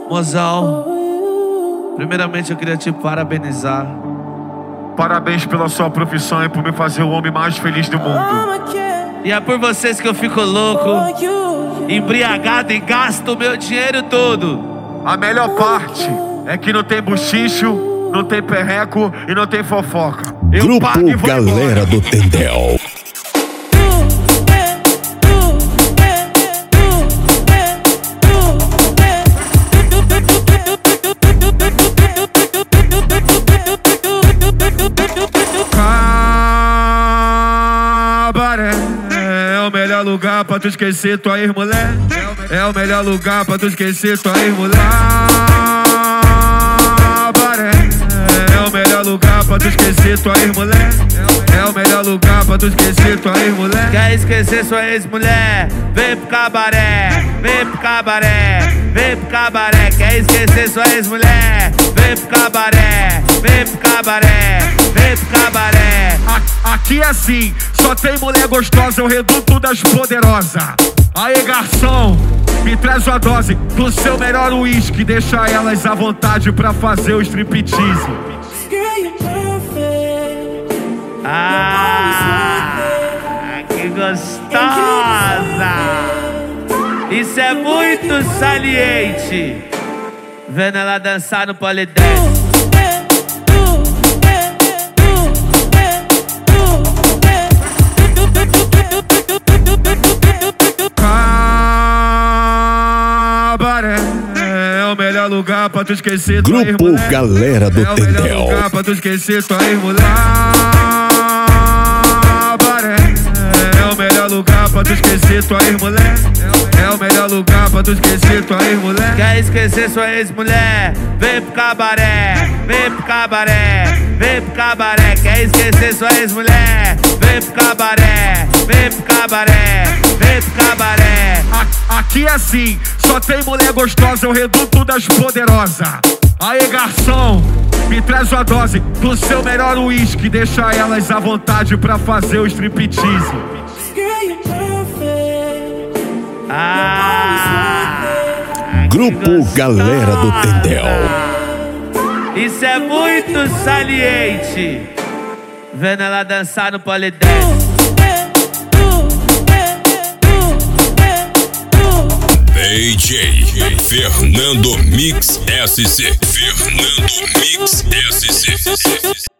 Mozão, primeiramente eu queria te parabenizar. Parabéns pela sua profissão e por me fazer o homem mais feliz do mundo. E é por vocês que eu fico louco, embriagado e gasto o meu dinheiro todo. A melhor parte é que não tem buchicho, não tem perreco e não tem fofoca. Eu Grupo pago e vou Galera embora. do Tendel. Cabaré é o melhor lugar pra tu esquecer tua ex-mulher. É o melhor lugar pra tu esquecer tua ex-mulher. Cabaré é o melhor lugar pra tu esquecer tua ex-mulher. É o melhor lugar pra tu esquecer tua ex-mulher. Quer esquecer sua ex-mulher? Vem pro cabaré, vem pro cabaré, vem pro cabaré. Quer esquecer sua ex-mulher? Vem pro cabaré, vem pro cabaré, vem pro cabaré. Aqui é assim, só tem mulher gostosa, é o reduto das poderosas. Aê, garçom, me traz uma dose do seu melhor uísque. Deixa elas à vontade pra fazer o striptease. Que gostosa! Isso é muito saliente. Vendo ela dançar no polidense. Cabaré é o melhor lugar pra tu esquecer tua Grupo ex-mulher. Galera do É o melhor Tendel. lugar pra tu esquecer tua ex-mulher. Cabaré é o melhor lugar pra tu esquecer tua ex-mulher. É o melhor lugar pra tu esquecer tua ex-mulher. Quer esquecer sua ex-mulher? Vem pro cabaré, vem pro cabaré, vem pro cabaré. Quer esquecer sua ex-mulher? Vem pro cabaré, vem pro cabaré, vem pro cabaré. Aqui é assim, só tem mulher gostosa, é o reduto das poderosas. Aê, garçom, me traz uma dose do seu melhor uísque. Deixa elas à vontade pra fazer o striptease. Grupo Galera do Tendel. Isso é muito saliente. Vendo ela dançar no polidense. DJ Fernando Mix SC. Fernando Mix SC.